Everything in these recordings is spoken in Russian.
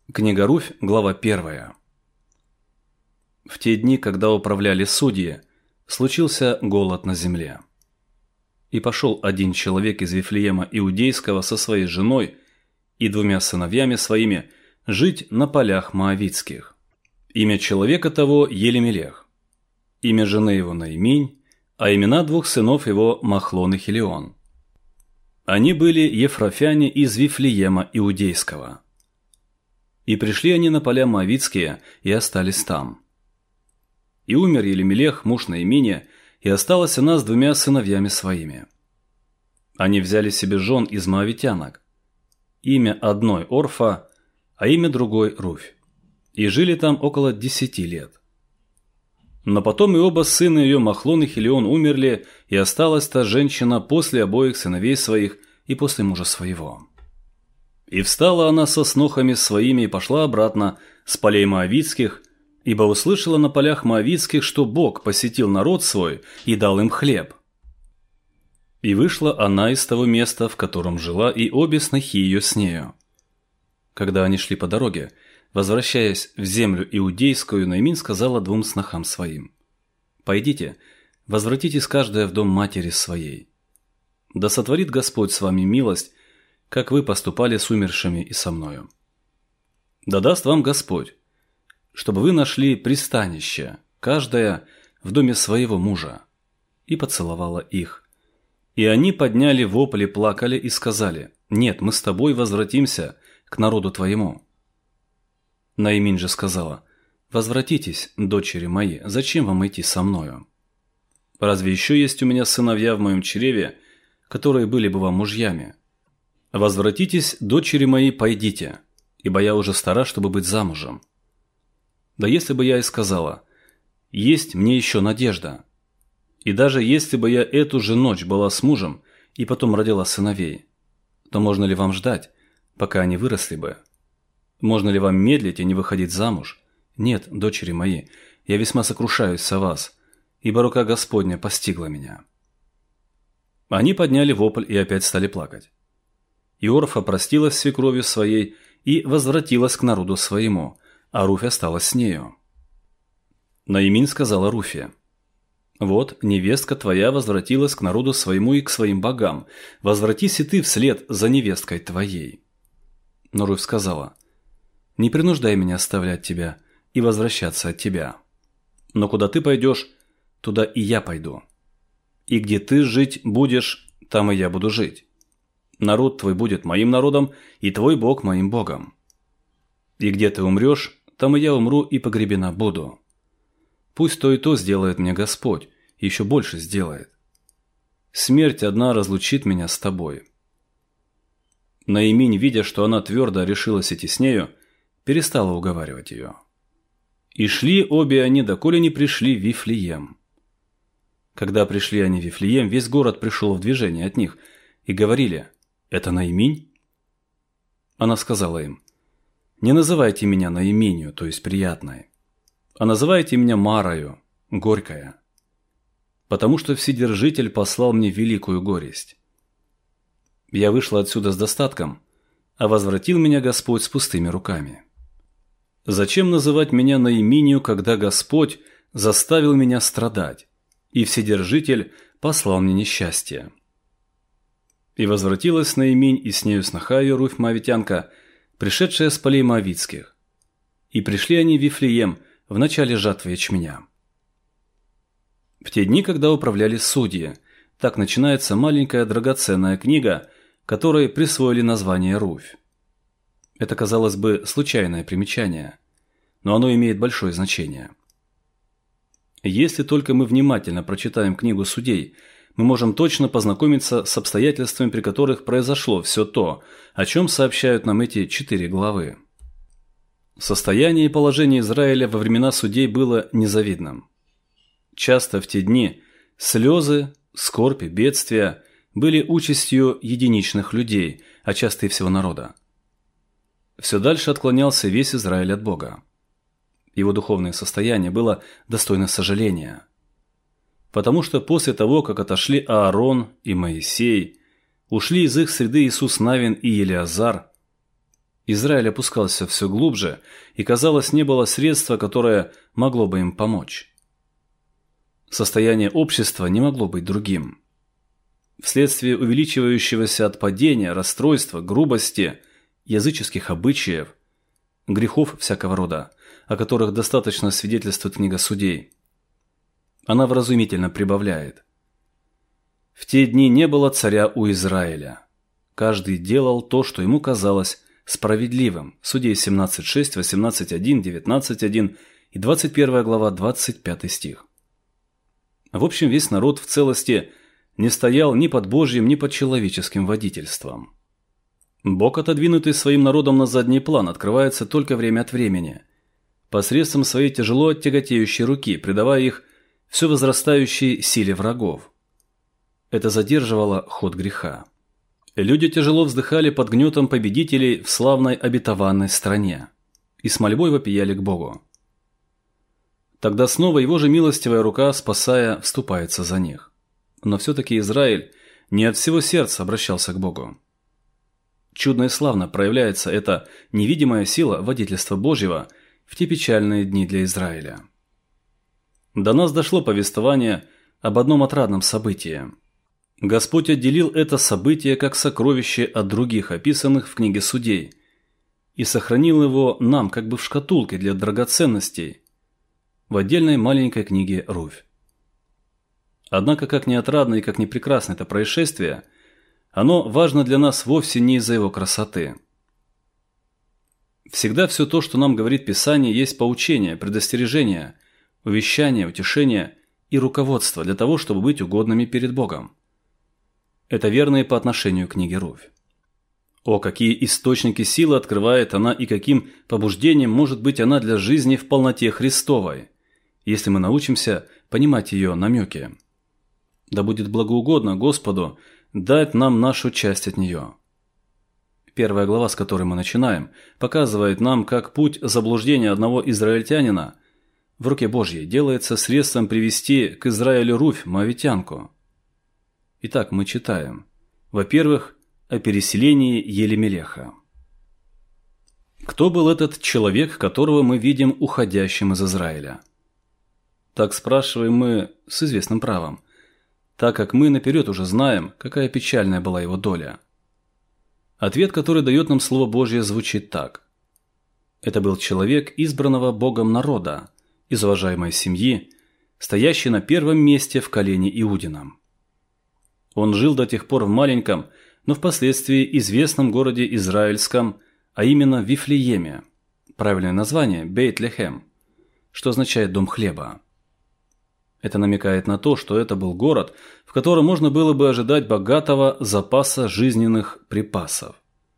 Книга Руфь, глава 1. В те дни, когда управляли судьи, случился голод на земле. И пошел один человек из Вифлеема Иудейского со своей женой и 2 сыновьями своими жить на полях Моавитских. Имя человека того Елемелех, имя жены его Наиминь, а имена 2 сынов его Махлон и Хилион. Они были ефрафяне из Вифлеема Иудейского. И пришли они на поля Моавитские и остались там. И умер Елемелех, муж Наимине, и осталась она с 2 сыновьями своими. Они взяли себе жен из моавитянок. Имя одной Орфа, а имя другой Руфь. И жили там около 10 лет. Но потом и оба сына ее, Махлон и Хилион, умерли, и осталась та женщина после обоих сыновей своих и после мужа своего. И встала она со снохами своими и пошла обратно с полей Моавитских, ибо услышала на полях Моавитских, что Бог посетил народ свой и дал им хлеб. И вышла она из того места, в котором жила, и обе снохи ее с нею. Когда они шли по дороге, возвращаясь в землю иудейскую, Наиминь сказала 2 снохам своим: «Пойдите, возвратитесь каждая в дом матери своей. Да сотворит Господь с вами милость, как вы поступали с умершими и со мною. Да даст вам Господь, чтобы вы нашли пристанище, каждая в доме своего мужа». И поцеловала их. И они подняли вопль и плакали и сказали: «Нет, мы с тобой возвратимся к народу твоему». Наиминь же сказала: «Возвратитесь, дочери мои, зачем вам идти со мною? Разве еще есть у меня сыновья в моем чреве, которые были бы вам мужьями? Возвратитесь, дочери мои, пойдите, ибо я уже стара, чтобы быть замужем. Да если бы я и сказала: есть мне еще надежда, и даже если бы я эту же ночь была с мужем и потом родила сыновей, то можно ли вам ждать, пока они выросли бы? Можно ли вам медлить и не выходить замуж? Нет, дочери мои, я весьма сокрушаюсь о вас, ибо рука Господня постигла меня». Они подняли вопль и опять стали плакать. И Орфа простилась с свекровью своей и возвратилась к народу своему, а Руфь осталась с нею. Наиминь сказала Руфе: «Вот невестка твоя возвратилась к народу своему и к своим богам. Возвратись и ты вслед за невесткой твоей». Но Руфь сказала: «Не принуждай меня оставлять тебя и возвращаться от тебя. Но куда ты пойдешь, туда и я пойду. И где ты жить будешь, там и я буду жить. Народ твой будет моим народом, и твой Бог моим Богом. И где ты умрешь, там и я умру и погребена буду. Пусть то и то сделает мне Господь, и еще больше сделает. Смерть одна разлучит меня с тобой». Наиминь, видя, что она твердо решилась идти с нею, перестала уговаривать ее. И шли обе они, доколе не пришли в Вифлеем. Когда пришли они в Вифлеем, весь город пришел в движение от них, и говорили: «Это Наиминь?» Она сказала им: «Не называйте меня Наиминью, то есть приятной, а называйте меня Марою, горькая, потому что Вседержитель послал мне великую горесть. Я вышла отсюда с достатком, а возвратил меня Господь с пустыми руками. Зачем называть меня Наиминью, когда Господь заставил меня страдать, и Вседержитель послал мне несчастье?» И возвратилась Наиминь, и с нею сноха ее Руфь моавитянка, пришедшая с полей Моавитских. И пришли они в Вифлеем в начале жатвы ячменя. В те дни, когда управляли судьи, так начинается маленькая драгоценная книга, которой присвоили название Руфь. Это, казалось бы, случайное примечание, но оно имеет большое значение. Если только мы внимательно прочитаем книгу Судей, мы можем точно познакомиться с обстоятельствами, при которых произошло все то, о чем сообщают нам эти 4 главы. Состояние и положение Израиля во времена судей было незавидным. Часто в те дни слезы, скорбь и бедствия были участью единичных людей, а часто и всего народа. Все дальше отклонялся весь Израиль от Бога. Его духовное состояние было достойно сожаления. Потому что после того, как отошли Аарон и Моисей, ушли из их среды Иисус Навин и Елиазар, Израиль опускался все глубже, и, казалось, не было средства, которое могло бы им помочь. Состояние общества не могло быть другим. Вследствие увеличивающегося отпадения, расстройства, грубости, языческих обычаев, грехов всякого рода, о которых достаточно свидетельствует книга Судей, она вразумительно прибавляет: «В те дни не было царя у Израиля. Каждый делал то, что ему казалось справедливым». Судей 17.6, 18.1, 19.1 и 21 глава, 25 стих. В общем, весь народ в целости не стоял ни под Божьим, ни под человеческим водительством. Бог, отодвинутый своим народом на задний план, открывается только время от времени, посредством своей тяжело тяготеющей руки, придавая их все возрастающей силе врагов. Это задерживало ход греха. Люди тяжело вздыхали под гнетом победителей в славной обетованной стране и с мольбой вопияли к Богу. Тогда снова его же милостивая рука, спасая, вступается за них. Но все-таки Израиль не от всего сердца обращался к Богу. Чудно и славно проявляется эта невидимая сила водительства Божьего в те печальные дни для Израиля. До нас дошло повествование об одном отрадном событии. Господь отделил это событие как сокровище от других, описанных в книге Судей, и сохранил его нам как бы в шкатулке для драгоценностей в отдельной маленькой книге Рувь. Однако, как ни отрадно и как ни прекрасно это происшествие, оно важно для нас вовсе не из-за его красоты. Всегда все то, что нам говорит Писание, есть поучение, предостережение, увещание, утешение и руководство для того, чтобы быть угодными перед Богом. Это верно и по отношению к книге Рувь. О, какие источники силы открывает она и каким побуждением может быть она для жизни в полноте Христовой, если мы научимся понимать ее намеки. Да будет благоугодно Господу дать нам нашу часть от нее. Первая глава, с которой мы начинаем, показывает нам, как путь заблуждения одного израильтянина в руке Божьей делается средством привести к Израилю Рувь, моавитянку. Итак, мы читаем. Во-первых, о переселении Елемелеха. Кто был этот человек, которого мы видим уходящим из Израиля? Так спрашиваем мы с известным правом, так как мы наперед уже знаем, какая печальная была его доля. Ответ, который дает нам Слово Божье, звучит так. Это был человек избранного Богом народа, из уважаемой семьи, стоящий на первом месте в колене Иудином. Он жил до тех пор в маленьком, но впоследствии известном городе израильском, а именно Вифлееме, правильное название – Бейт-Лехем, что означает «дом хлеба». Это намекает на то, что это был город, в котором можно было бы ожидать богатого запаса жизненных припасов.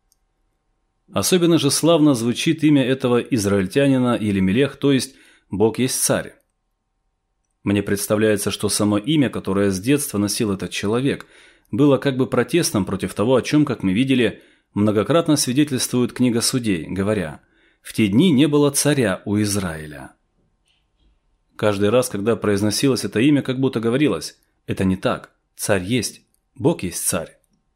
Особенно же славно звучит имя этого израильтянина Елемелех, то есть «Бог есть царь». Мне представляется, что само имя, которое с детства носил этот человек, было как бы протестом против того, о чем, как мы видели, многократно свидетельствует книга Судей, говоря: «В те дни не было царя у Израиля». Каждый раз, когда произносилось это имя, как будто говорилось: это не так, царь есть, Бог есть царь.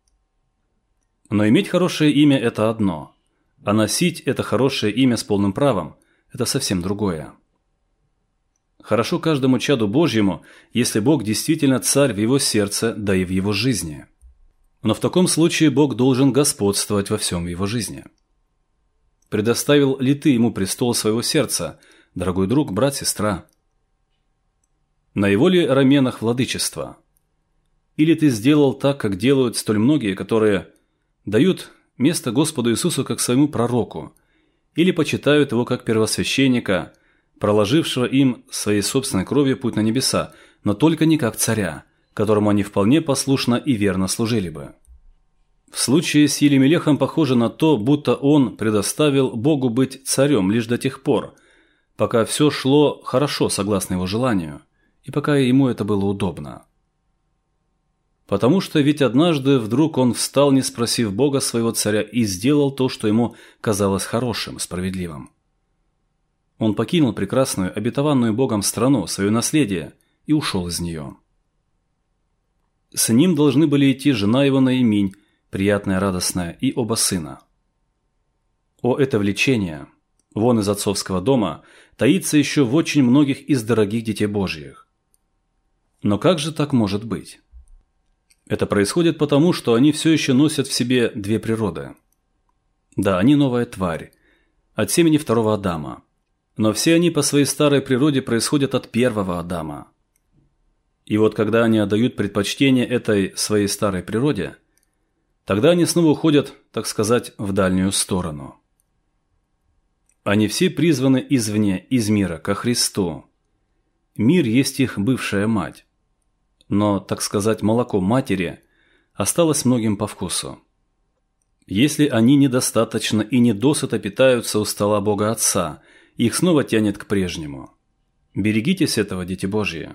Но иметь хорошее имя – это одно, а носить это хорошее имя с полным правом – это совсем другое. Хорошо каждому чаду Божьему, если Бог действительно царь в его сердце, да и в его жизни. Но в таком случае Бог должен господствовать во всем в его жизни. Предоставил ли ты ему престол своего сердца, дорогой друг, брат, сестра? На его ли раменах владычество? Или ты сделал так, как делают столь многие, которые дают место Господу Иисусу как своему пророку, или почитают его как первосвященника, проложившего им своей собственной кровью путь на небеса, но только не как царя, которому они вполне послушно и верно служили бы. В случае с Елемелехом похоже на то, будто он предоставил Богу быть царем лишь до тех пор, пока все шло хорошо согласно его желанию, и пока ему это было удобно. Потому что ведь однажды вдруг он встал, не спросив Бога своего царя, и сделал то, что ему казалось хорошим, справедливым. Он покинул прекрасную, обетованную Богом страну, свое наследие, и ушел из нее. С ним должны были идти жена его Наиминь, приятная, радостная, и оба сына. О, это влечение, вон из отцовского дома, таится еще в очень многих из дорогих детей Божьих. Но как же так может быть? Это происходит потому, что они все еще носят в себе две природы. Да, они новая тварь, от семени второго Адама, но все они по своей старой природе происходят от первого Адама. И вот когда они отдают предпочтение этой своей старой природе, тогда они снова уходят, так сказать, в дальнюю сторону. Они все призваны извне, из мира, ко Христу. Мир есть их бывшая мать. Но, так сказать, молоко матери осталось многим по вкусу. Если они недостаточно и недосыто питаются у стола Бога Отца, их снова тянет к прежнему. Берегитесь этого, дети Божьи.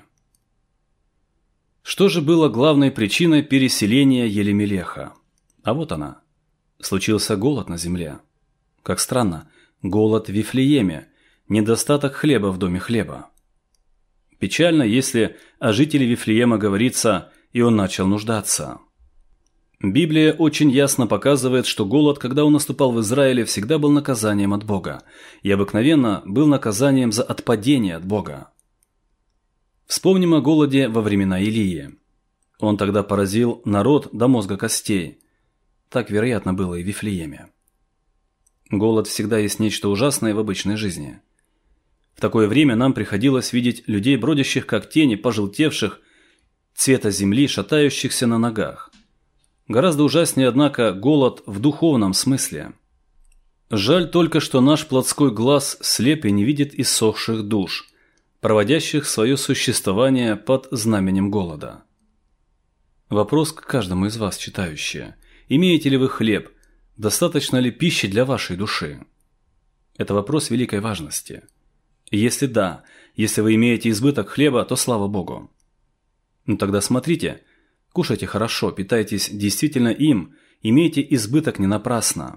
Что же было главной причиной переселения Елемелеха? А вот она. Случился голод на земле. Как странно, голод в Вифлееме, недостаток хлеба в доме хлеба. Печально, если о жителе Вифлеема говорится «и он начал нуждаться». Библия очень ясно показывает, что голод, когда он наступал в Израиле, всегда был наказанием от Бога, и обыкновенно был наказанием за отпадение от Бога. Вспомним о голоде во времена Илии. Он тогда поразил народ до мозга костей. Так, вероятно, было и в Вифлееме. Голод всегда есть нечто ужасное в обычной жизни. В такое время нам приходилось видеть людей, бродящих как тени, пожелтевших, цвета земли, шатающихся на ногах. Гораздо ужаснее, однако, голод в духовном смысле. Жаль только, что наш плотской глаз слеп и не видит иссохших душ, проводящих свое существование под знаменем голода. Вопрос к каждому из вас, читающие. Имеете ли вы хлеб? Достаточно ли пищи для вашей души? Это вопрос великой важности. Если да, если вы имеете избыток хлеба, то слава Богу. Ну тогда смотрите, кушайте хорошо, питайтесь действительно им, имейте избыток не напрасно.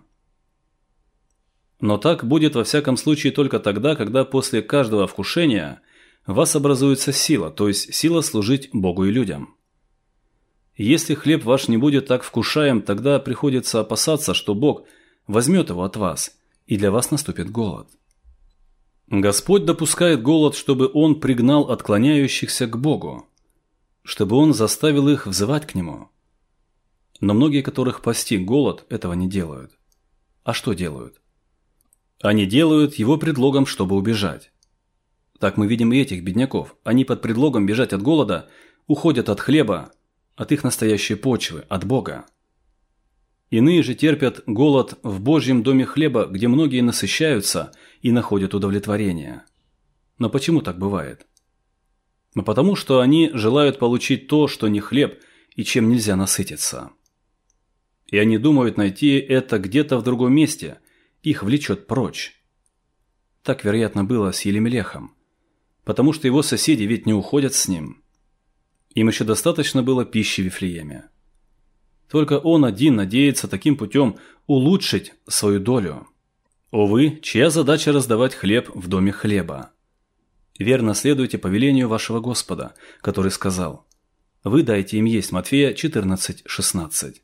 Но так будет во всяком случае только тогда, когда после каждого вкушения в вас образуется сила, то есть сила служить Богу и людям. Если хлеб ваш не будет так вкушаем, тогда приходится опасаться, что Бог возьмет его от вас, и для вас наступит голод. Господь допускает голод, чтобы Он пригнал отклоняющихся к Богу, чтобы Он заставил их взывать к Нему. Но многие, которых постиг голод, этого не делают. А что делают? Они делают его предлогом, чтобы убежать. Так мы видим и этих бедняков. Они под предлогом бежать от голода уходят от хлеба, от их настоящей почвы, от Бога. Иные же терпят голод в Божьем доме хлеба, где многие насыщаются и находят удовлетворение. Но почему так бывает? Но потому, что они желают получить то, что не хлеб и чем нельзя насытиться. И они думают найти это где-то в другом месте, их влечет прочь. Так, вероятно, было с Елемелехом, потому что его соседи ведь не уходят с ним. Им еще достаточно было пищи в Вифлееме. Только он один надеется таким путем улучшить свою долю. Увы, чья задача раздавать хлеб в доме хлеба? Верно следуйте повелению вашего Господа, который сказал: «Вы дайте им есть» Матфея 14:16.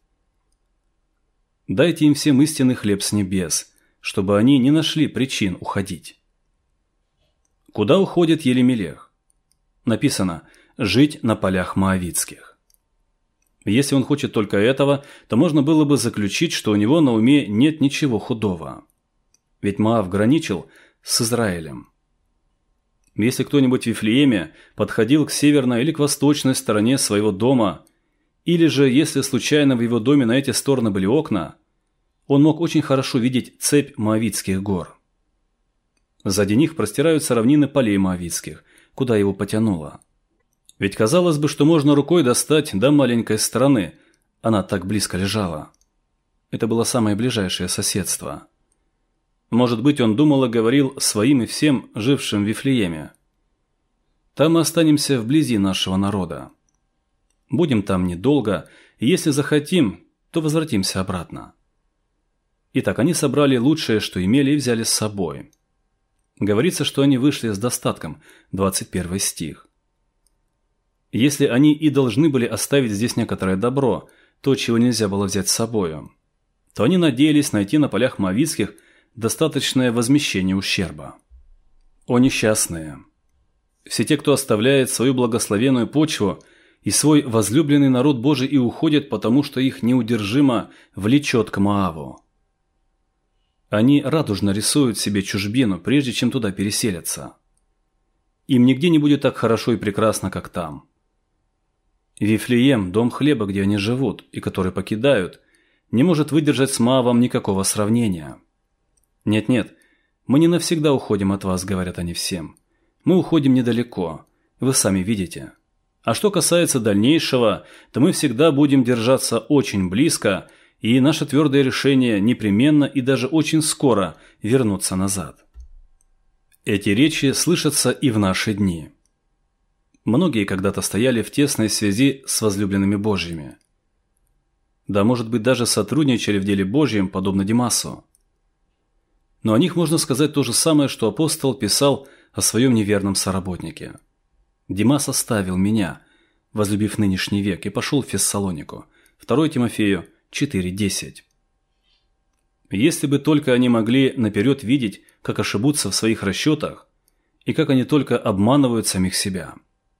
Дайте им всем истинный хлеб с небес, чтобы они не нашли причин уходить. Куда уходит Елемелех? Написано «жить на полях моавитских». Если он хочет только этого, то можно было бы заключить, что у него на уме нет ничего худого. Ведь Моав граничил с Израилем. Если кто-нибудь в Вифлееме подходил к северной или к восточной стороне своего дома, или же если случайно в его доме на эти стороны были окна, он мог очень хорошо видеть цепь Моавитских гор. Сзади них простираются равнины полей Моавитских, куда его потянуло. Ведь казалось бы, что можно рукой достать до маленькой страны, она так близко лежала. Это было самое ближайшее соседство. Может быть, он думал и говорил своим и всем, жившим в Вифлееме: «Там мы останемся вблизи нашего народа. Будем там недолго, и если захотим, то возвратимся обратно». Итак, они собрали лучшее, что имели, и взяли с собой. Говорится, что они вышли с достатком, 21 стих. Если они и должны были оставить здесь некоторое добро, то, чего нельзя было взять с собою, то они надеялись найти на полях моавитских достаточное возмещение ущерба. О несчастные! Все те, кто оставляет свою благословенную почву и свой возлюбленный народ Божий и уходит, потому что их неудержимо влечет к Моаву. Они радужно рисуют себе чужбину, прежде чем туда переселятся. Им нигде не будет так хорошо и прекрасно, как там. Вифлеем, дом хлеба, где они живут и который покидают, не может выдержать с Моавом никакого сравнения. Нет-нет, мы не навсегда уходим от вас, говорят они всем. Мы уходим недалеко, вы сами видите. А что касается дальнейшего, то мы всегда будем держаться очень близко, и наше твердое решение непременно и даже очень скоро вернуться назад. Эти речи слышатся и в наши дни. Многие когда-то стояли в тесной связи с возлюбленными Божьими. Да, может быть, даже сотрудничали в деле Божьем, подобно Димасу. Но о них можно сказать то же самое, что апостол писал о своем неверном соработнике. «Димас оставил меня, возлюбив нынешний век, и пошел в Фессалонику». 2 Тимофею 4:10. Если бы только они могли наперед видеть, как ошибутся в своих расчетах, и как они только обманывают самих себя.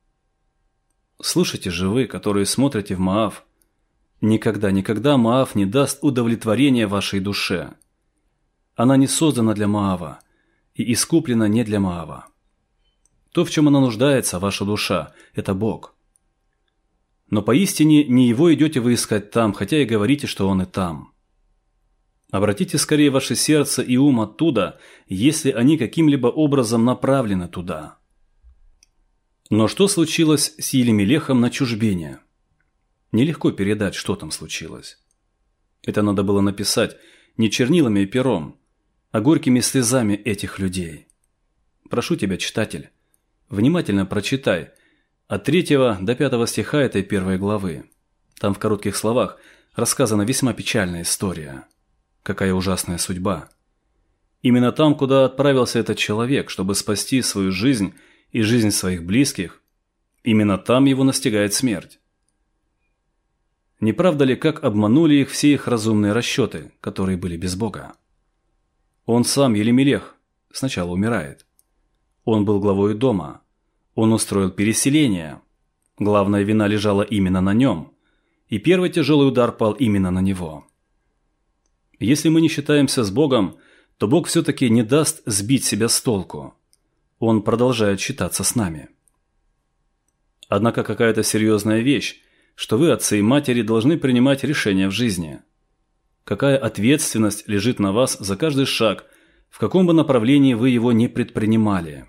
Слушайте же вы, которые смотрите в Моав, никогда Моав не даст удовлетворения вашей душе. Она не создана для Моава и искуплена не для Моава. То, в чем она нуждается, ваша душа, это Бог. Но поистине не Его идете вы искать там, хотя и говорите, что Он и там. Обратите скорее ваше сердце и ум оттуда, если они каким-либо образом направлены туда. Но что случилось с Елемелехом на чужбине? Нелегко передать, что там случилось. Это надо было написать не чернилами и пером, а горькими слезами этих людей. Прошу тебя, читатель, внимательно прочитай от 3 до 5 стиха этой 1 главы. Там в коротких словах рассказана весьма печальная история. Какая ужасная судьба. Именно там, куда отправился этот человек, чтобы спасти свою жизнь и жизнь своих близких, именно там его настигает смерть. Не правда ли, как обманули их все их разумные расчеты, которые были без Бога? Он сам, Елемелех, сначала умирает. Он был главой дома. Он устроил переселение. Главная вина лежала именно на нем. И первый тяжелый удар пал именно на него. Если мы не считаемся с Богом, то Бог все-таки не даст сбить себя с толку. Он продолжает считаться с нами. Однако какая-то серьезная вещь, что вы, отцы и матери, должны принимать решения в жизни. Какая ответственность лежит на вас за каждый шаг, в каком бы направлении вы его не предпринимали.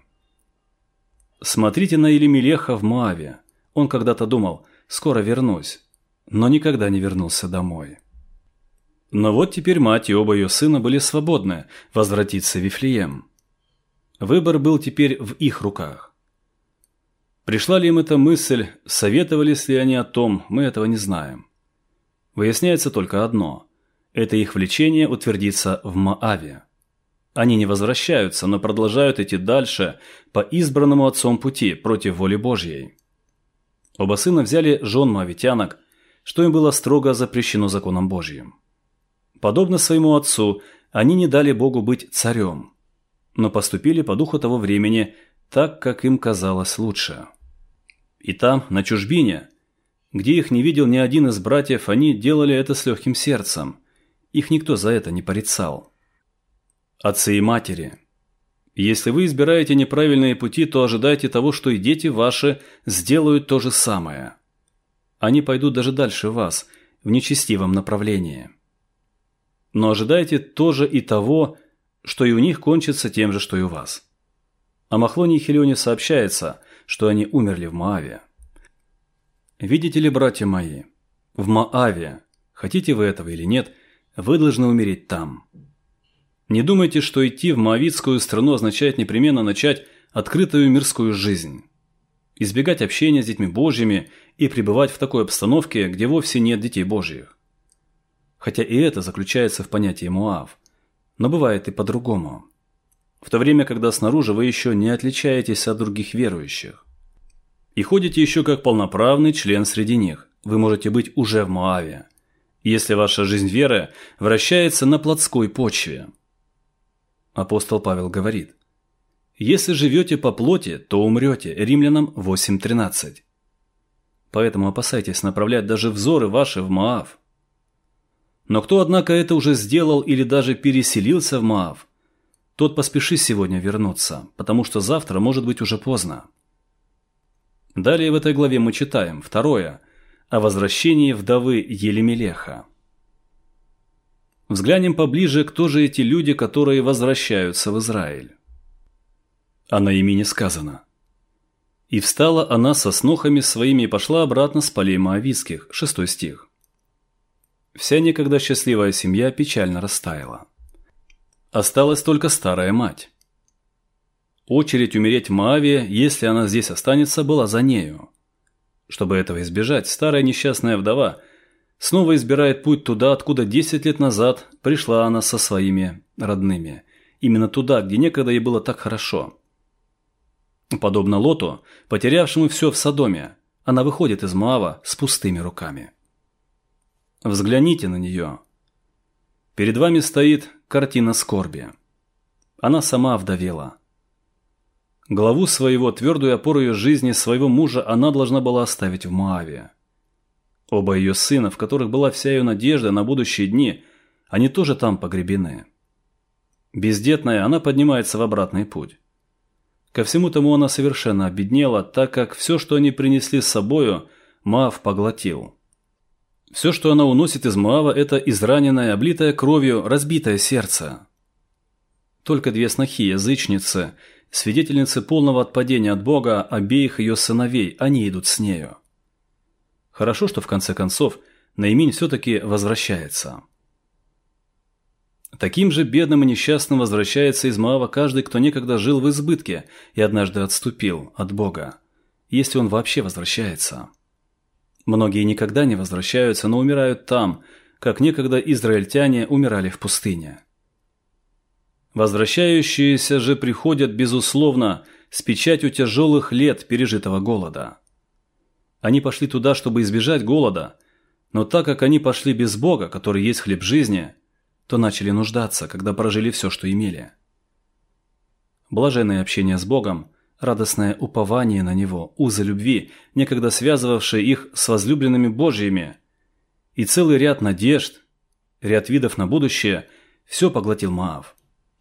Смотрите на Елемелеха в Моаве. Он когда-то думал: скоро вернусь, но никогда не вернулся домой. Но вот теперь мать и оба ее сына были свободны возвратиться в Вифлеем. Выбор был теперь в их руках. Пришла ли им эта мысль, советовались ли они о том, мы этого не знаем. Выясняется только одно – это их влечение утвердиться в Моаве. Они не возвращаются, но продолжают идти дальше по избранному отцом пути против воли Божьей. Оба сына взяли жен моавитянок, что им было строго запрещено законом Божьим. Подобно своему отцу, они не дали Богу быть царем, но поступили по духу того времени так, как им казалось лучше. И там, на чужбине, где их не видел ни один из братьев, они делали это с легким сердцем. Их никто за это не порицал. Отцы и матери, если вы избираете неправильные пути, то ожидайте того, что и дети ваши сделают то же самое. Они пойдут даже дальше вас, в нечестивом направлении. Но ожидайте тоже и того, что и у них кончится тем же, что и у вас. О Махлоне и Хелионе сообщается, что они умерли в Моаве. Видите ли, братья мои, в Моаве, хотите вы этого или нет, вы должны умереть там. Не думайте, что идти в моавитскую страну означает непременно начать открытую мирскую жизнь. Избегать общения с детьми Божьими и пребывать в такой обстановке, где вовсе нет детей Божьих. Хотя и это заключается в понятии Моав. Но бывает и по-другому. В то время, когда снаружи вы еще не отличаетесь от других верующих. И ходите еще как полноправный член среди них. Вы можете быть уже в Моаве, если ваша жизнь веры вращается на плотской почве. Апостол Павел говорит: «Если живете по плоти, то умрете». Римлянам 8:13. Поэтому опасайтесь направлять даже взоры ваши в Моав. Но кто, однако, это уже сделал или даже переселился в Моав, тот поспеши сегодня вернуться, потому что завтра может быть уже поздно. Далее в этой главе мы читаем второе о возвращении вдовы Елемелеха. Взглянем поближе, кто же эти люди, которые возвращаются в Израиль. О Наамине сказано: «И встала она со снохами своими и пошла обратно с полей моавитских». 6 стих. Вся некогда счастливая семья печально растаяла. Осталась только старая мать. Очередь умереть в Моаве, если она здесь останется, была за нею. Чтобы этого избежать, старая несчастная вдова снова избирает путь туда, откуда 10 лет назад пришла она со своими родными. Именно туда, где некогда ей было так хорошо. Подобно Лоту, потерявшему все в Содоме, она выходит из Моава с пустыми руками. Взгляните на нее. Перед вами стоит картина скорби. Она сама овдовела. Главу своего, твердую опору ее жизни, своего мужа она должна была оставить в Моаве. Оба ее сына, в которых была вся ее надежда на будущие дни, они тоже там погребены. Бездетная, она поднимается в обратный путь. Ко всему тому она совершенно обеднела, так как все, что они принесли с собою, Моав поглотил. Все, что она уносит из Моава, это израненное, облитое кровью, разбитое сердце. Только 2 снохи, язычницы, свидетельницы полного отпадения от Бога обеих ее сыновей, они идут с нею. Хорошо, что в конце концов Нааминь все-таки возвращается. Таким же бедным и несчастным возвращается из Моава каждый, кто некогда жил в избытке и однажды отступил от Бога, если он вообще возвращается. Многие никогда не возвращаются, но умирают там, как некогда израильтяне умирали в пустыне. Возвращающиеся же приходят, безусловно, с печатью тяжелых лет пережитого голода. Они пошли туда, чтобы избежать голода, но так как они пошли без Бога, который есть хлеб жизни, то начали нуждаться, когда прожили все, что имели. Блаженное общение с Богом, радостное упование на Него, узы любви, некогда связывавшие их с возлюбленными Божьими, и целый ряд надежд, ряд видов на будущее, все поглотил Моав.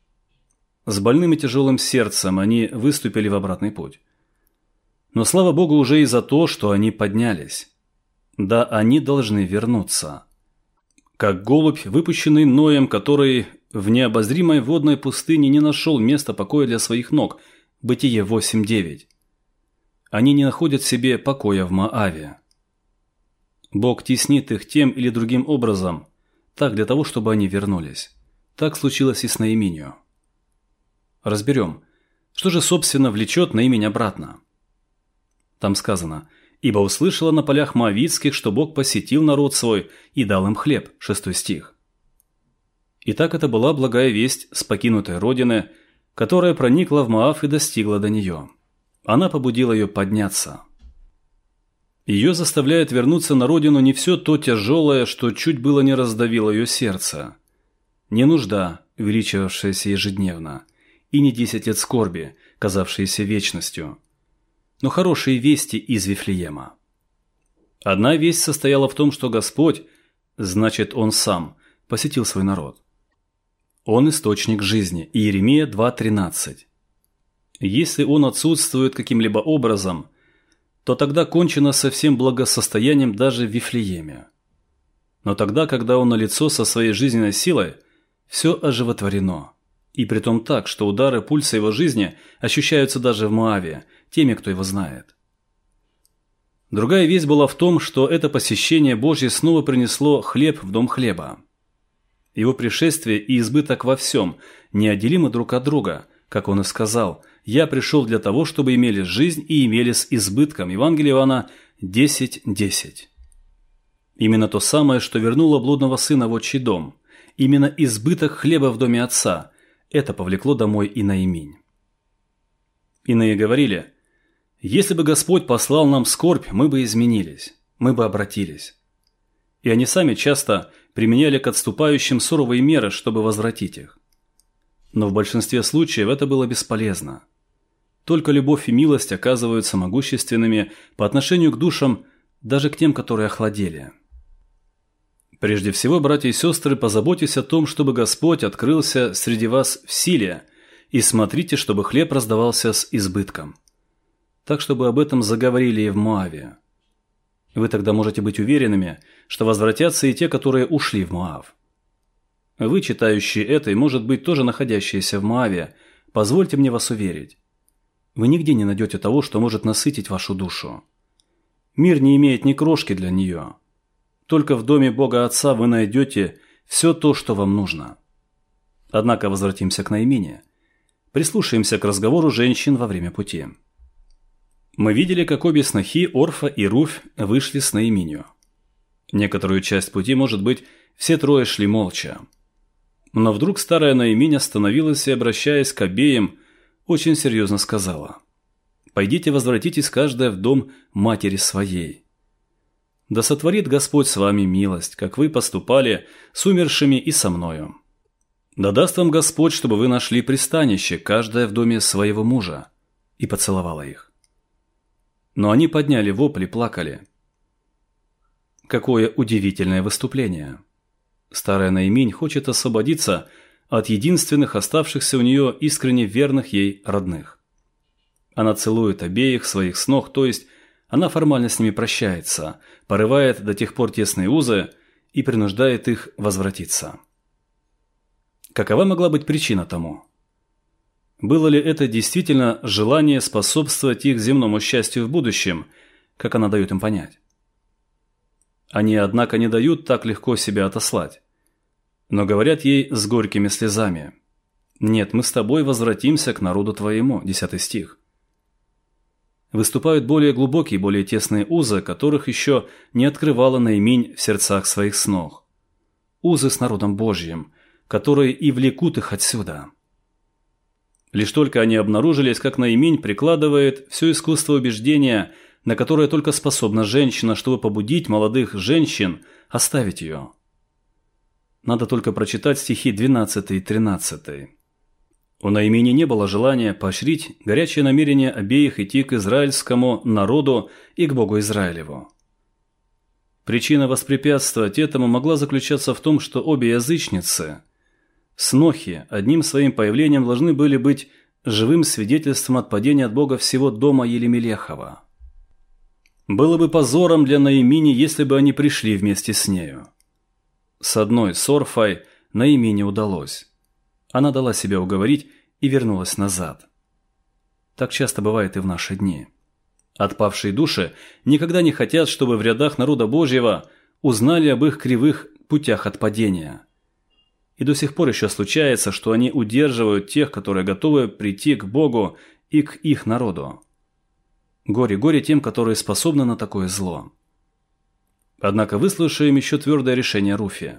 С больным и тяжелым сердцем они выступили в обратный путь. Но слава Богу уже и за то, что они поднялись. Да, они должны вернуться. Как голубь, выпущенный Ноем, который в необозримой водной пустыне не нашел места покоя для своих ног. Бытие 8:9. Они не находят себе покоя в Моаве. Бог теснит их тем или другим образом, так для того, чтобы они вернулись. Так случилось и с Нааминью. Разберем, что же, собственно, влечет Нааминь обратно. Там сказано: «Ибо услышала на полях моавитских, что Бог посетил народ свой и дал им хлеб». 6 стих. Итак, это была благая весть с покинутой родины, которая проникла в Моав и достигла до нее. Она побудила ее подняться. Ее заставляет вернуться на родину не все то тяжелое, что чуть было не раздавило ее сердце. Не нужда, увеличивавшаяся ежедневно, и не 10 лет скорби, казавшиеся вечностью, но хорошие вести из Вифлеема. Одна весть состояла в том, что Господь, значит Он сам, посетил свой народ. Он источник жизни. Иеремия 2:13. Если Он отсутствует каким-либо образом, то тогда кончено со всем благосостоянием даже в Вифлееме. Но тогда, когда Он налицо со своей жизненной силой, все оживотворено. И притом так, что удары пульса его жизни ощущаются даже в Моаве, теми, кто его знает. Другая весть была в том, что это посещение Божье снова принесло хлеб в дом хлеба. Его пришествие и избыток во всем неотделимы друг от друга, как он и сказал: «Я пришел для того, чтобы имели жизнь и имели с избытком». Евангелие Иоанна 10:10. Именно то самое, что вернуло блудного сына в отчий дом. Именно избыток хлеба в доме отца. Это повлекло домой и Нааминь. Иные говорили: «Если бы Господь послал нам скорбь, мы бы изменились, мы бы обратились». И они сами часто применяли к отступающим суровые меры, чтобы возвратить их. Но в большинстве случаев это было бесполезно. Только любовь и милость оказываются могущественными по отношению к душам, даже к тем, которые охладели. Прежде всего, братья и сестры, позаботьтесь о том, чтобы Господь открылся среди вас в силе, и смотрите, чтобы хлеб раздавался с избытком. Так, чтобы об этом заговорили и в Моаве. Вы тогда можете быть уверенными, что возвратятся и те, которые ушли в Моав. Вы, читающие это, и, может быть, тоже находящиеся в Моаве, позвольте мне вас уверить. Вы нигде не найдете того, что может насытить вашу душу. Мир не имеет ни крошки для нее. Только в доме Бога Отца вы найдете все то, что вам нужно. Однако возвратимся к Наимине. Прислушаемся к разговору женщин во время пути. Мы видели, как обе снохи, Орфа и Руфь, вышли с Наиминью. Некоторую часть пути, может быть, все трое шли молча. Но вдруг старая Наиминь остановилась и, обращаясь к обеим, очень серьезно сказала: «Пойдите, возвратитесь каждая в дом матери своей. Да сотворит Господь с вами милость, как вы поступали с умершими и со мною. Да даст вам Господь, чтобы вы нашли пристанище, каждая в доме своего мужа». И поцеловала их. Но они подняли вопль и плакали. Какое удивительное выступление! Старая Наиминь хочет освободиться от единственных оставшихся у нее искренне верных ей родных. Она целует обеих своих снох, то есть она формально с ними прощается, порывает до тех пор тесные узы и принуждает их возвратиться. Какова могла быть причина тому? Было ли это действительно желание способствовать их земному счастью в будущем, как она дает им понять? Они, однако, не дают так легко себя отослать, но говорят ей с горькими слезами: «Нет, мы с тобой возвратимся к народу твоему», 10 стих. Выступают более глубокие, более тесные узы, которых еще не открывала Наиминь в сердцах своих снох. Узы с народом Божьим, которые и влекут их отсюда. Лишь только они обнаружились, как Наиминь прикладывает все искусство убеждения, на которое только способна женщина, чтобы побудить молодых женщин оставить ее. Надо только прочитать стихи 12 и 13. У Наимини не было желания поощрить горячее намерение обеих идти к израильскому народу и к Богу Израилеву. Причина воспрепятствовать этому могла заключаться в том, что обе язычницы, снохи, одним своим появлением должны были быть живым свидетельством отпадения от Бога всего дома Елемелехова. Было бы позором для Наимини, если бы они пришли вместе с нею. С одной, с Орфой, Наимине удалось. Она дала себя уговорить и вернулась назад. Так часто бывает и в наши дни. Отпавшие души никогда не хотят, чтобы в рядах народа Божьего узнали об их кривых путях отпадения. И до сих пор еще случается, что они удерживают тех, которые готовы прийти к Богу и к их народу. Горе, горе тем, которые способны на такое зло. Однако выслушаем еще твердое решение Руфи.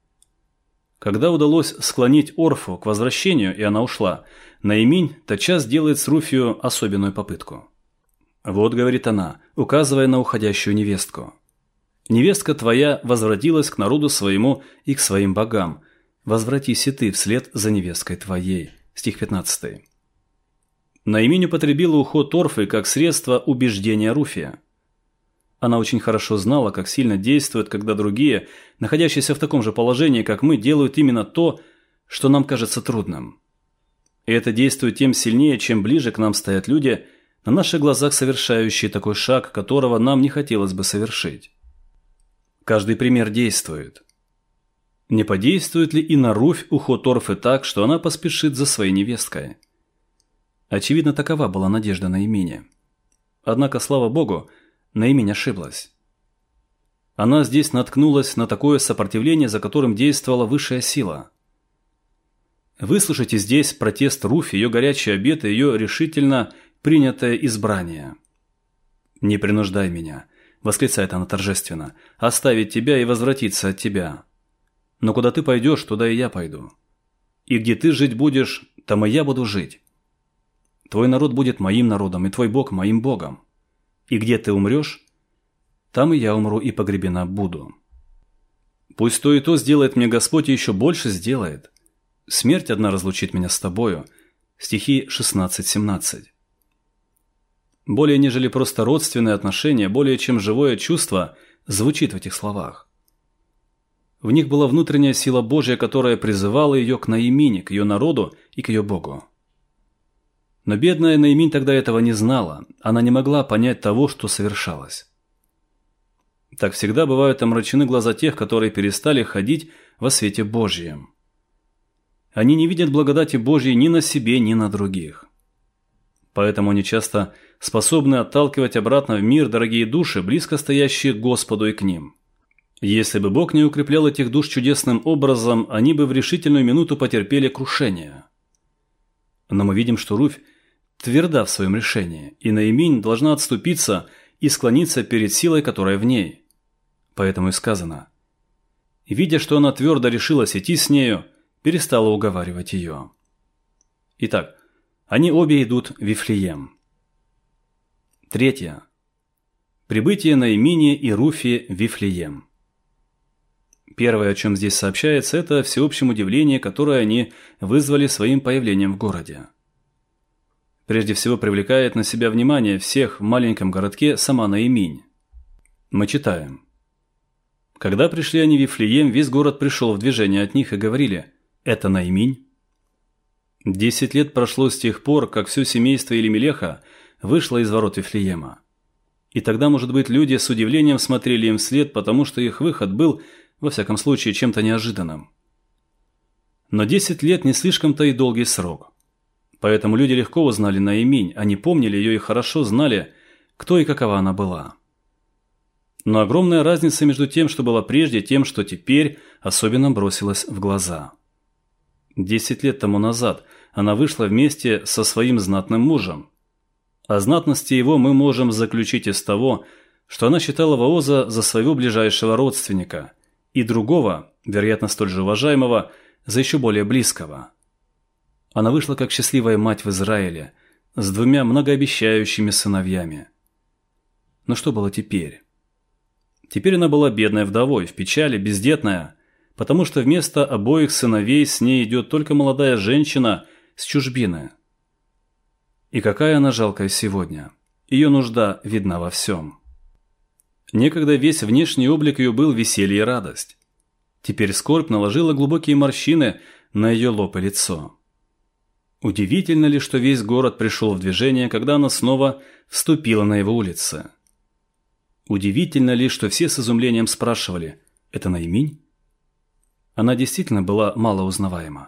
Когда удалось склонить Орфу к возвращению, и она ушла, Наиминь тотчас делает с Руфью особенную попытку. «Вот, — говорит она, указывая на уходящую невестку, — невестка твоя возвратилась к народу своему и к своим богам. Возвратись и ты вслед за невесткой твоей». Стих 15. Наиминь употребила уход Орфы как средство убеждения Руфи. Она очень хорошо знала, как сильно действует, когда другие, находящиеся в таком же положении, как мы, делают именно то, что нам кажется трудным. И это действует тем сильнее, чем ближе к нам стоят люди, на наших глазах совершающие такой шаг, которого нам не хотелось бы совершить. Каждый пример действует. Не подействует ли и на Руфь уход Орфы так, что она поспешит за своей невесткой? Очевидно, такова была надежда Наимини. Однако, слава Богу, Наиминь ошиблась. Она здесь наткнулась на такое сопротивление, за которым действовала высшая сила. Выслушайте здесь протест Руфи, ее горячий обет и ее решительно принятое избрание. «Не принуждай меня», – восклицает она торжественно, – «оставить тебя и возвратиться от тебя. Но куда ты пойдешь, туда и я пойду. И где ты жить будешь, там и я буду жить. Твой народ будет моим народом, и твой Бог моим Богом. И где ты умрешь, там и я умру и погребена буду. Пусть то и то сделает мне Господь, и еще больше сделает. Смерть одна разлучит меня с тобою. Стихи 16-17. Более нежели просто родственные отношения, более чем живое чувство звучит в этих словах. В них была внутренняя сила Божья, которая призывала ее к Наимине, к ее народу и к ее Богу. Но бедная Наиминь тогда этого не знала, она не могла понять того, что совершалось. Так всегда бывают омрачены глаза тех, которые перестали ходить во свете Божьем. Они не видят благодати Божьей ни на себе, ни на других. Поэтому они часто способны отталкивать обратно в мир дорогие души, близко стоящие к Господу и к ним. Если бы Бог не укреплял этих душ чудесным образом, они бы в решительную минуту потерпели крушение. Но мы видим, что Руфь тверда в своем решении, и Наиминь должна отступиться и склониться перед силой, которая в ней. Поэтому и сказано: «Видя, что она твердо решилась идти с нею, перестала уговаривать ее». Итак, они обе идут в Вифлеем. Третье. Прибытие Наимини и Руфи в Вифлеем. Первое, о чем здесь сообщается, это всеобщем удивлении, которое они вызвали своим появлением в городе. Прежде всего привлекает на себя внимание всех в маленьком городке сама Наиминь. Мы читаем: «Когда пришли они в Вифлеем, весь город пришел в движение от них и говорили: это Наиминь». 10 лет прошло с тех пор, как все семейство Елимелеха вышло из ворот Вифлеема. И тогда, может быть, люди с удивлением смотрели им вслед, потому что их выход был, во всяком случае, чем-то неожиданным. Но 10 лет не слишком-то и долгий срок. Поэтому люди легко узнали Наиминь, они помнили ее и хорошо знали, кто и какова она была. Но огромная разница между тем, что было прежде, и тем, что теперь, особенно бросилась в глаза. 10 лет тому назад она вышла вместе со своим знатным мужем. О знатности его мы можем заключить из того, что она считала Вооза за своего ближайшего родственника и другого, вероятно, столь же уважаемого, за еще более близкого. Она вышла как счастливая мать в Израиле, с 2 многообещающими сыновьями. Но что было теперь? Теперь она была бедной вдовой, в печали, бездетная, потому что вместо обоих сыновей с ней идет только молодая женщина с чужбины. И какая она жалкая сегодня. Ее нужда видна во всем. Некогда весь внешний облик ее был веселье и радость. Теперь скорбь наложила глубокие морщины на ее лоб и лицо. Удивительно ли, что весь город пришел в движение, когда она снова вступила на его улицы? Удивительно ли, что все с изумлением спрашивали: это Наиминь? Она действительно была малоузнаваема.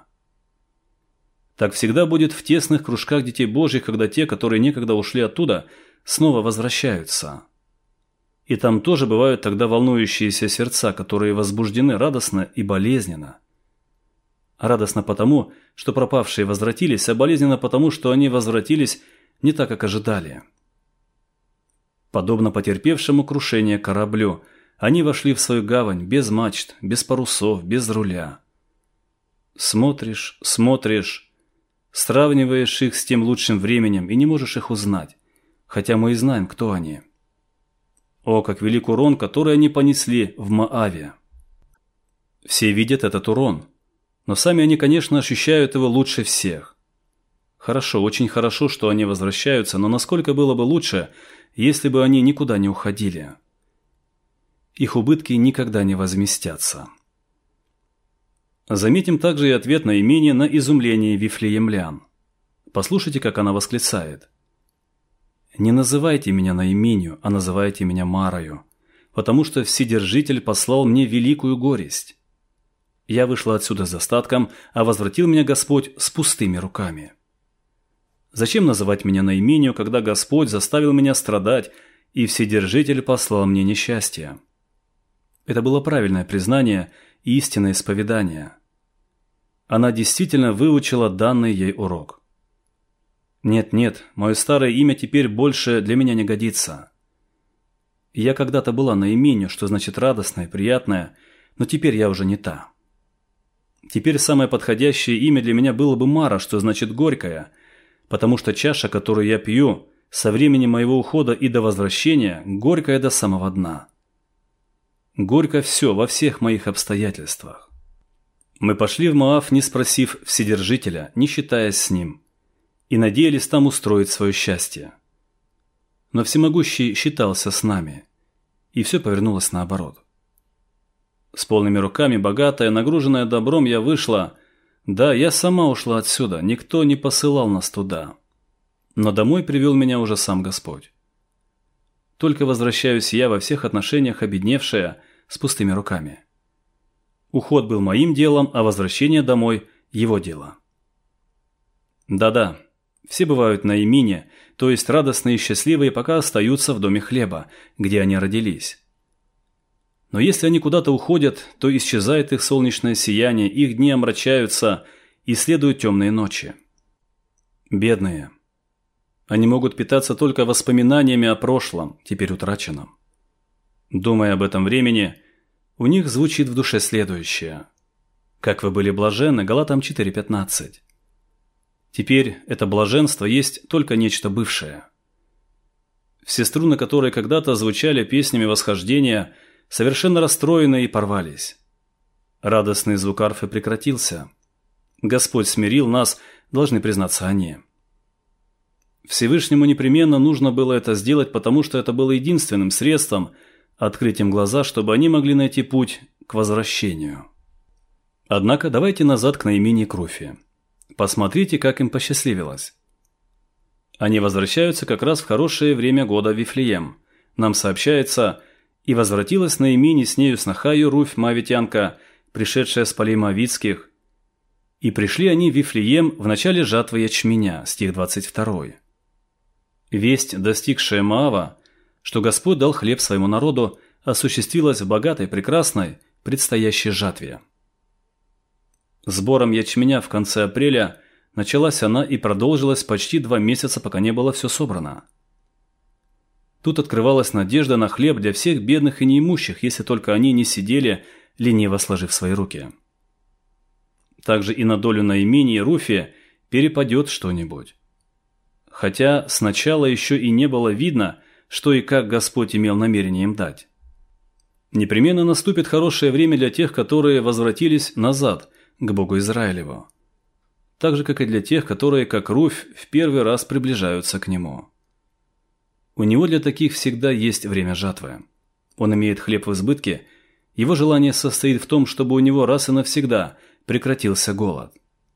Так всегда будет в тесных кружках детей Божьих, когда те, которые некогда ушли оттуда, снова возвращаются. И там тоже бывают тогда волнующиеся сердца, которые возбуждены радостно и болезненно. Радостно потому, что пропавшие возвратились, а болезненно потому, что они возвратились не так, как ожидали. Подобно потерпевшему крушение кораблю, они вошли в свою гавань без мачт, без парусов, без руля. Смотришь, смотришь, сравниваешь их с тем лучшим временем и не можешь их узнать, хотя мы и знаем, кто они. О, как велик урон, который они понесли в Моаве! Все видят этот урон, но сами они, конечно, ощущают его лучше всех. Хорошо, очень хорошо, что они возвращаются, но насколько было бы лучше, если бы они никуда не уходили? Их убытки никогда не возместятся. Заметим также и ответ Наимини на изумление вифлеемлян. Послушайте, как она восклицает: «Не называйте меня Наиминью, а называйте меня Марою, потому что Вседержитель послал мне великую горесть. Я вышла отсюда с достатком, а возвратил меня Господь с пустыми руками. Зачем называть меня Наиминью, когда Господь заставил меня страдать, и Вседержитель послал мне несчастье?» Это было правильное признание и истинное исповедание. Она действительно выучила данный ей урок. Нет, мое старое имя теперь больше для меня не годится. Я когда-то была Наиминью, что значит радостная, приятная, но теперь я уже не та. Теперь самое подходящее имя для меня было бы Мара, что значит горькая, потому что чаша, которую я пью, со времени моего ухода и до возвращения, горькая до самого дна. Горько все во всех моих обстоятельствах. Мы пошли в Моав, не спросив Вседержителя, не считаясь с ним, и надеялись там устроить свое счастье. Но Всемогущий считался с нами, и все повернулось наоборот. С полными руками, богатая, нагруженная добром, я вышла. Да, я сама ушла отсюда, никто не посылал нас туда. Но домой привел меня уже сам Господь. Только возвращаюсь я во всех отношениях обедневшая, с пустыми руками. Уход был моим делом, а возвращение домой – его дело. Да-да, все бывают на имине, то есть радостные и счастливые, пока остаются в доме хлеба, где они родились. Но если они куда-то уходят, то исчезает их солнечное сияние, их дни омрачаются и следуют темные ночи. Бедные. Они могут питаться только воспоминаниями о прошлом, теперь утраченном. Думая об этом времени, у них звучит в душе следующее. «Как вы были блаженны» Галатам 4:15. Теперь это блаженство есть только нечто бывшее. Все струны, которые когда-то звучали песнями восхождения, совершенно расстроены и порвались. Радостный звук арфы прекратился. Господь смирил нас, должны признаться они. Всевышнему непременно нужно было это сделать, потому что это было единственным средством открыть им глаза, чтобы они могли найти путь к возвращению. Однако давайте назад к Наимине и к Руфе. Посмотрите, как им посчастливилось. Они возвращаются как раз в хорошее время года в Вифлеем. Нам сообщается: «И возвратилась Наимине с нею сноха ее Руфь, моавитянка, пришедшая с полей моавитских. И пришли они в Вифлеем в начале жатвы ячменя», стих 22. Весть, достигшая Моава, что Господь дал хлеб своему народу, осуществилась в богатой, прекрасной, предстоящей жатве. Сбором ячменя в конце апреля началась она и продолжилась почти 2 месяца, пока не было все собрано. Тут открывалась надежда на хлеб для всех бедных и неимущих, если только они не сидели, лениво сложив свои руки. Также и на долю Наимине и Руфе перепадет что-нибудь. Хотя сначала еще и не было видно, что и как Господь имел намерение им дать. Непременно наступит хорошее время для тех, которые возвратились назад к Богу Израилеву. Так же, как и для тех, которые, как Руфь, в первый раз приближаются к Нему. У Него для таких всегда есть время жатвы. Он имеет хлеб в избытке, Его желание состоит в том, чтобы у Него раз и навсегда прекратился голод.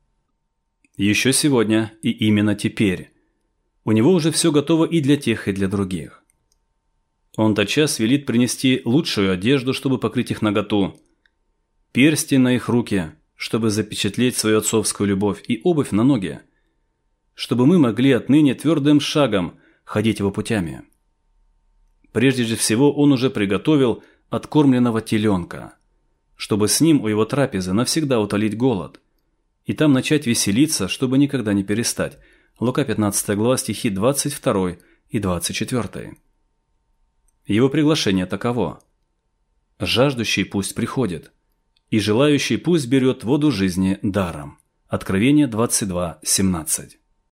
Еще сегодня и именно теперь. У Него уже все готово и для тех, и для других. Он тотчас велит принести лучшую одежду, чтобы покрыть их наготу, перстень на их руки, чтобы запечатлеть свою отцовскую любовь, и обувь на ноги, чтобы мы могли отныне твердым шагом ходить Его путями. Прежде же всего Он уже приготовил откормленного теленка, чтобы с ним у Его трапезы навсегда утолить голод, и там начать веселиться, чтобы никогда не перестать. Лука 15 глава, стихи 22 и 24. Его приглашение таково: «Жаждущий пусть приходит, и желающий пусть берет воду жизни даром». Откровение 22:17.